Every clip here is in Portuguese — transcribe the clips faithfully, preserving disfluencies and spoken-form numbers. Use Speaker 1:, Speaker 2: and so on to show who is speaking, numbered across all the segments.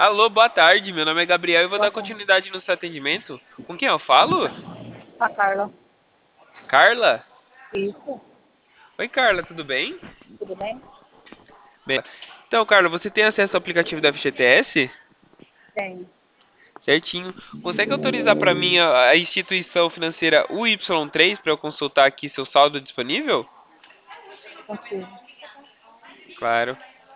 Speaker 1: Alô, boa tarde. Meu nome é Gabriel e vou
Speaker 2: Boa
Speaker 1: dar
Speaker 2: tarde.
Speaker 1: continuidade no seu atendimento. Com quem eu falo?
Speaker 2: A Carla.
Speaker 1: Carla?
Speaker 2: Isso,
Speaker 1: Oi, Carla, tudo bem?
Speaker 2: tudo bem?
Speaker 1: Bem. Então, Carla, você tem acesso ao aplicativo da F G T S?
Speaker 2: Tenho.
Speaker 1: Certinho. Consegue autorizar para mim a, a instituição financeira U Y três para eu consultar aqui seu saldo disponível?
Speaker 2: Consigo.
Speaker 1: Claro.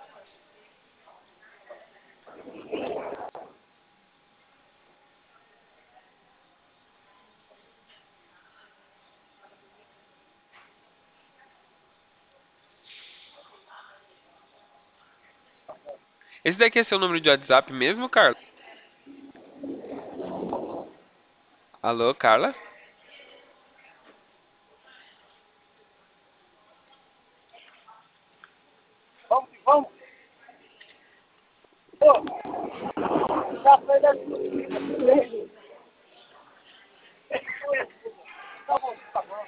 Speaker 1: Esse daqui é seu número de WhatsApp mesmo, Carla? Alô, Carla?
Speaker 2: Vamos, vamos. Pô, já foi da sua. Tá bom, tá bom.